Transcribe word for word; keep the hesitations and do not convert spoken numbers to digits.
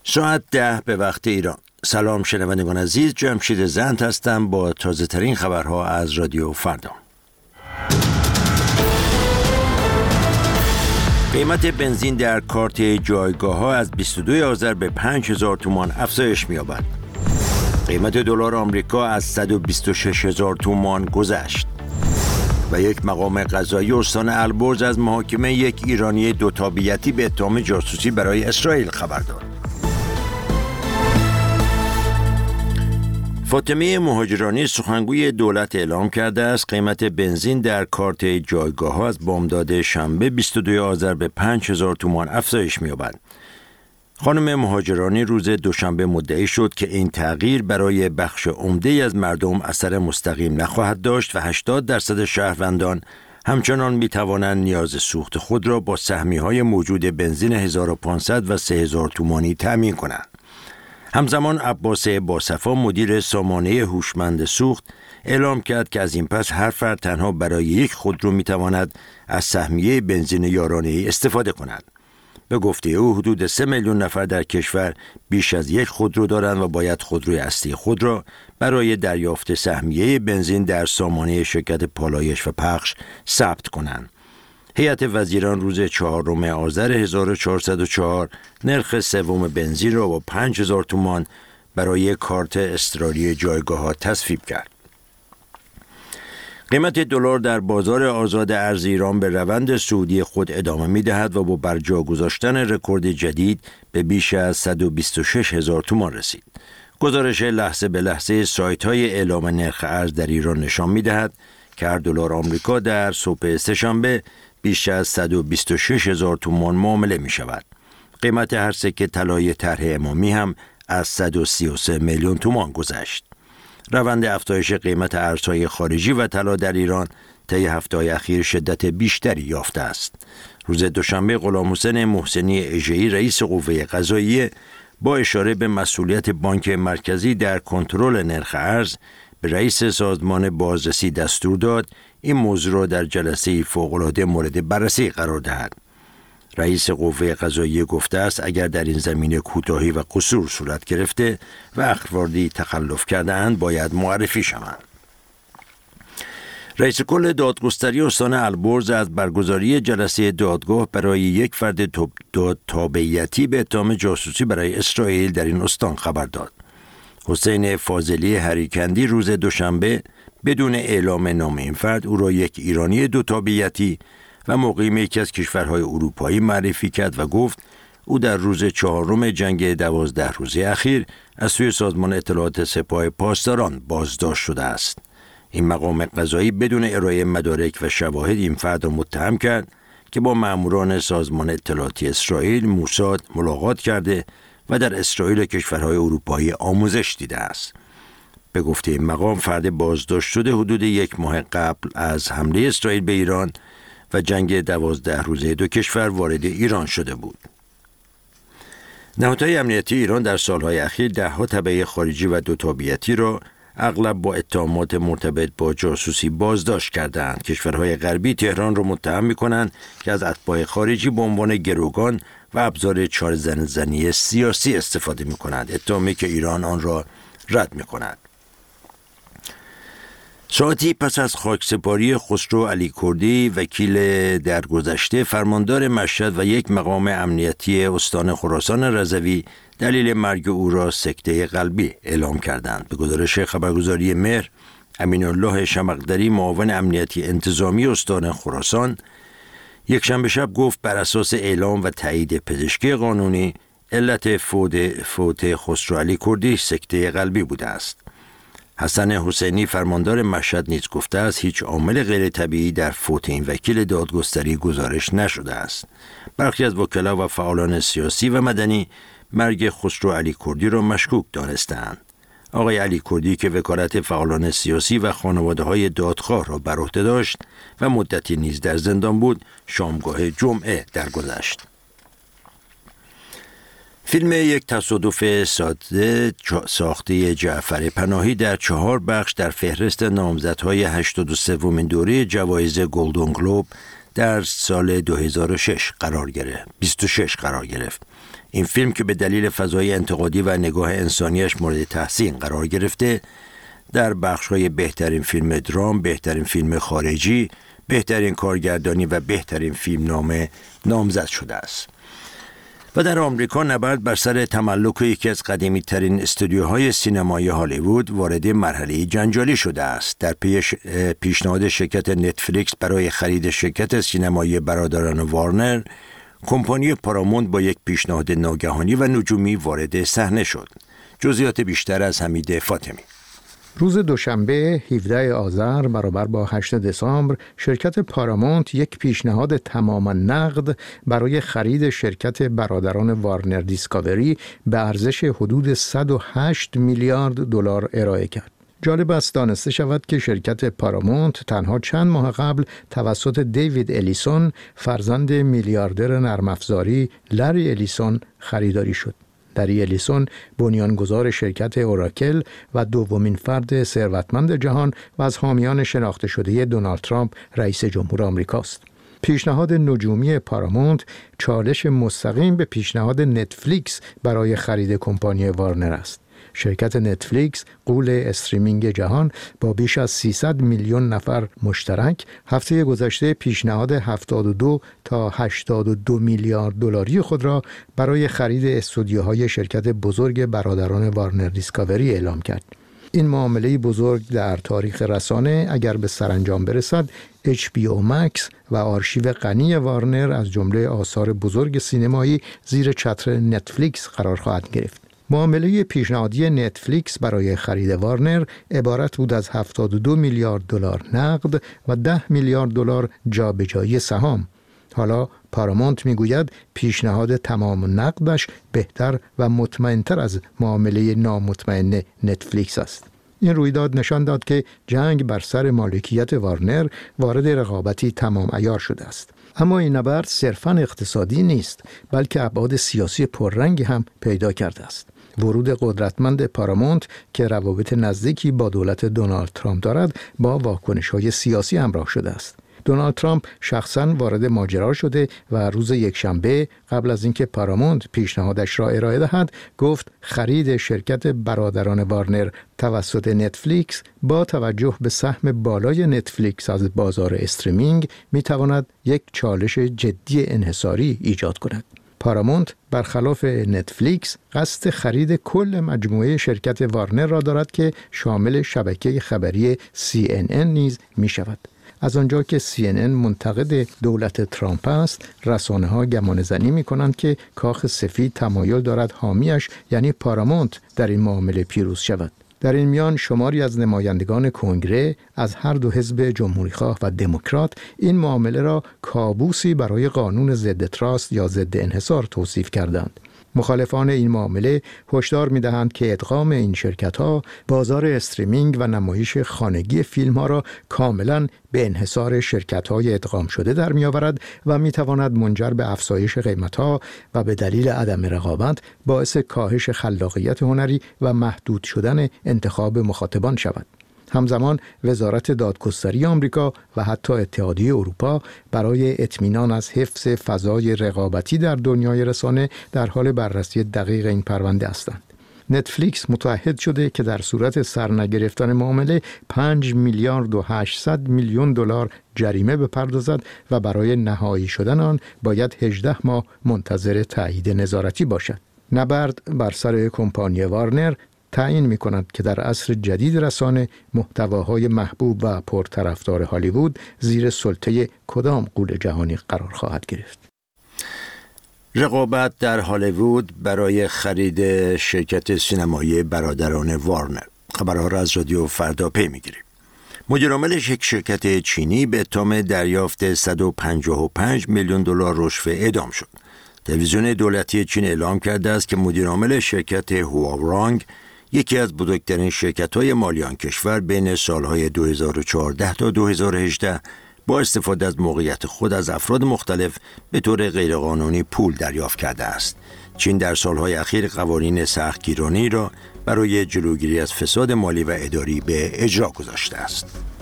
ساعت ده به وقت ایران. سلام شنوندگان عزیز، جمشید زند هستم با تازه ترین خبرها از رادیو فردا. قیمت بنزین در کارت جایگاه ها از بیست و دو آذر به پنج هزار تومان افزایش می‌یابد. قیمت دلار آمریکا از صد و بیست و شش هزار تومان گذشت. و یک مقام قضایی استان البرز از محاکمه یک ایرانی دو تابعیتی به اتهام جاسوسی برای اسرائیل خبر داد. فاطمه مهاجرانی سخنگوی دولت اعلام کرده است قیمت بنزین در کارت جایگاه ها از بامداد شنبه بیست و دو آذر به پنج هزار تومان افزایش می‌یابد. خانم مهاجرانی روز دوشنبه مدعی شد که این تغییر برای بخش عمده‌ای از مردم اثر مستقیم نخواهد داشت و هشتاد درصد شهروندان همچنان می‌توانند نیاز سوخت خود را با سهمیه‌های موجود بنزین هزار و پانصد و سه هزار تومانی تأمین کنند. همزمان عباس باصفا مدیر سامانه هوشمند سوخت اعلام کرد که از این پس هر فرد تنها برای یک خودرو می‌تواند از سهمیه بنزین یارانه‌ای استفاده کند. به گفته او حدود سه میلیون نفر در کشور بیش از یک خودرو دارند و باید خودروی اصلی خود را برای دریافت سهمیه بنزین در سامانه شرکت پالایش و پخش ثبت کنند. هیئت وزیران روز چهارم آذر هزار و چهارصد و چهار نرخ سوم بنزین را با پنج هزار تومان برای کارت اضطراری جایگاه‌ها تصویب کرد. قیمت دلار در بازار آزاد ارز ایران به روند صعودی خود ادامه می‌دهد و با برجا گذاشتن رکورد جدید به بیش از صد و بیست و شش هزار تومان رسید. گزارش لحظه به لحظه سایت‌های اعلام نرخ ارز در ایران نشان می‌دهد که هر دلار آمریکا در صبح سه‌شنبه بیش از صد و بیست و شش هزار تومان معامله می‌شود. قیمت هر سکه طلای طرح امامی هم از صد و سی و سه میلیون تومان گذشت. روند افزایش قیمت ارزهای خارجی و طلا در ایران طی هفته‌های اخیر شدت بیشتری یافته است. روز دوشنبه غلامحسین محسنی اژه‌ای رئیس قوه قضاییه با اشاره به مسئولیت بانک مرکزی در کنترل نرخ ارز به رئیس سازمان بازرسی دستور داد این موضوع را در جلسه فوق‌العاده مورد بررسی قرار دهد. رئیس قوه قضاییه گفته است اگر در این زمینه کوتاهی و قصور صورت گرفته و اخواردی تخلف کرده‌اند باید معرفی شوند. رئیس کل دادگستری استان البرز از برگزاری جلسه دادگاه برای یک فرد دو تابعیتی به اتهام جاسوسی برای اسرائیل در این استان خبر داد. حسین فاضلی هریکندی روز دوشنبه بدون اعلام نام این فرد او را یک ایرانی دو تابعیتی و مقیم یکی از کشورهای اروپایی معرفی کرد و گفت او در روز چهارم جنگ دوازده روزه اخیر از سوی سازمان اطلاعات سپاه پاسداران بازداشت شده است. این مقام قضایی بدون ارائه مدارک و شواهد این فرد را متهم کرد که با ماموران سازمان اطلاعاتی اسرائیل موساد ملاقات کرده و در اسرائیل و کشورهای اروپایی آموزش دیده است. به گفته این مقام فرد بازداشت شده حدود یک ماه قبل از حمله اسرائیل به ایران و جنگ دوازده روزه دو کشور وارد ایران شده بود. نهادهای امنیتی ایران در سالهای اخیر ده‌ها تبع خارجی و دو تابعیتی را اغلب با اتهامات مرتبط با جاسوسی بازداشت کردند. کشورهای غربی تهران را متهم می‌کنند که از اتباع خارجی به عنوان گروگان و ابزار چاره‌زنی سیاسی استفاده می‌کنند، اتهامی که ایران آن را رد می‌کند. ساعتی پس از خاکسپاری خسرو علی کردی وکیل درگذشته فرماندار مشهد و یک مقام امنیتی استان خراسان رضوی دلیل مرگ او را سکته قلبی اعلام کردند. به گزارش خبرگزاری مهر، امین الله شمقدری معاون امنیتی انتظامی استان خراسان یک شنبه شب گفت بر اساس اعلام و تایید پزشکی قانونی علت فوت فوت خسرو علی کردی سکته قلبی بوده است. حسن حسینی فرماندار مشهد نیز گفته است هیچ عامل غیر طبیعی در فوت این وکیل دادگستری گزارش نشده است. برخی از وکلا و فعالان سیاسی و مدنی مرگ خسرو علی کردی را مشکوک دانستند. آقای علی کردی که وکالت فعالان سیاسی و خانواده‌های دادخواه را بر عهده داشت و مدتی نیز در زندان بود، شامگاه جمعه درگذشت. فیلم یک تصادف ساده ساخته جعفر پناهی در چهار بخش در فهرست نامزدهای هشتاد و سومین دوره جوایز گلدن گلوب در سال دو هزار و شش قرار گرفت. بیست و شش قرار گرفت. این فیلم که به دلیل فضای انتقادی و نگاه انسانیش مورد تحسین قرار گرفته، در بخش‌های بهترین فیلم درام، بهترین فیلم خارجی، بهترین کارگردانی و بهترین فیلمنامه نامزد شده است. و در آمریکا نبرد بر سر تملک یکی از قدیمی‌ترین استودیوهای سینمایی هالیوود وارد مرحله جنجالی شده است. در پیش پیشنهاد شرکت نتفلیکس برای خرید شرکت سینمایی برادران وارنر، کمپانی پارامونت با یک پیشنهاد ناگهانی و نجومی وارد صحنه شد. جزئیات بیشتر از حمید فاطمی. روز دوشنبه هفدهم آذر برابر با هشتم دسامبر شرکت پارامونت یک پیشنهاد تماما نقد برای خرید شرکت برادران وارنر دیسکاوری به ارزش حدود صد و هشت میلیارد دلار ارائه کرد. جالب است دانسته شود که شرکت پارامونت تنها چند ماه قبل توسط دیوید الیسون، فرزند میلیاردر نرم افزاری لری الیسون، خریداری شد. لری الیسون بنیانگذار شرکت اوراکل و دومین فرد ثروتمند جهان و از حامیان شناخته شده دونالد ترامپ رئیس جمهور آمریکاست. پیشنهاد نجومی پارامونت چالش مستقیم به پیشنهاد نتفلیکس برای خرید کمپانی وارنر است. شرکت نتفلیکس، غول استریمینگ جهان با بیش از سیصد میلیون نفر مشترک، هفته گذشته پیشنهاد هفتاد و دو تا هشتاد و دو میلیارد دلاری خود را برای خرید استودیوهای شرکت بزرگ برادران وارنر دیسکاوری اعلام کرد. این معامله بزرگ در تاریخ رسانه اگر به سرانجام برسد، اچ بی او مکس و آرشیو غنی وارنر از جمله آثار بزرگ سینمایی زیر چتر نتفلیکس قرار خواهد گرفت. معامله پیشنهادی نتفلیکس برای خرید وارنر عبارت بود از هفتاد و دو میلیارد دلار نقد و ده میلیارد دلار جابجایی سهام. حالا پارامونت میگوید پیشنهاد تمام نقدش بهتر و مطمئن‌تر از معامله نامطمئن نتفلیکس است. این رویداد نشان داد که جنگ بر سر مالکیت وارنر وارد رقابتی تمام عیار شده است. اما این نبرد صرفاً اقتصادی نیست، بلکه ابعاد سیاسی پررنگی هم پیدا کرده است. ورود قدرتمند پارامونت که روابط نزدیکی با دولت دونالد ترامپ دارد، با واکنش‌های سیاسی همراه شده است. دونالد ترامپ شخصاً وارد ماجرا شده و روز یکشنبه قبل از اینکه پارامونت پیشنهادش را ارائه دهد، گفت خرید شرکت برادران وارنر توسط نتفلیکس با توجه به سهم بالای نتفلیکس از بازار استریمینگ میتواند یک چالش جدی انحصاری ایجاد کند. پارامونت برخلاف نتفلیکس قصد خرید کل مجموعه شرکت وارنر را دارد که شامل شبکه خبری سی ان ان نیز می شود. از آنجا که سی ان ان منتقد دولت ترامپ است، رسانه‌ها گمانه‌زنی می‌کنند که کاخ سفید تمایل دارد حامیش یعنی پارامونت در این معامله پیروز شود. در این میان شماری از نمایندگان کنگره از هر دو حزب جمهوریخواه و دموکرات این معامله را کابوسی برای قانون ضد تراست یا ضد انحصار توصیف کردند. مخالفان این معامله هشدار می‌دهند که ادغام این شرکت‌ها بازار استریمینگ و نمایش خانگی فیلم‌ها را کاملاً به انحصار شرکت‌های ادغام شده در می‌آورد و می‌تواند منجر به افزایش قیمت‌ها و به دلیل عدم رقابت باعث کاهش خلاقیت هنری و محدود شدن انتخاب مخاطبان شود. همزمان وزارت دادگستری آمریکا و حتی اتحادیه اروپا برای اطمینان از حفظ فضای رقابتی در دنیای رسانه در حال بررسی دقیق این پرونده هستند. نتفلیکس متعهد شده که در صورت سرنگرفتن معامله پنج میلیارد و هشتصد میلیون دلار جریمه بپردازد و برای نهایی شدن آن باید هجده ماه منتظر تایید نظارتی باشد. نبرد بر سر کمپانی وارنر تعیین می کند که در عصر جدید رسانه محتواهای محبوب و پرطرفدار هالیوود زیر سلطه کدام غول جهانی قرار خواهد گرفت. رقابت در هالیوود برای خرید شرکت سینمایی برادران وارنر. خبرها را از رادیو فردا پی می‌گیریم. مدیر عامل یک شرکت چینی به اتهام دریافت صد و پنجاه و پنج میلیون دلار رشوه اعدام شد. تلویزیون دولتی چین اعلام کرده است که مدیر عامل شرکت هواورانگ، یکی از بزرگترین شرکت‌های مالی آن کشور، بین سالهای دو هزار و چهارده تا دو هزار و هجده با استفاده از موقعیت خود از افراد مختلف به طور غیرقانونی پول دریافت کرده است. چین در سالهای اخیر قوانین سختگیرانه‌ای را برای جلوگیری از فساد مالی و اداری به اجرا گذاشته است.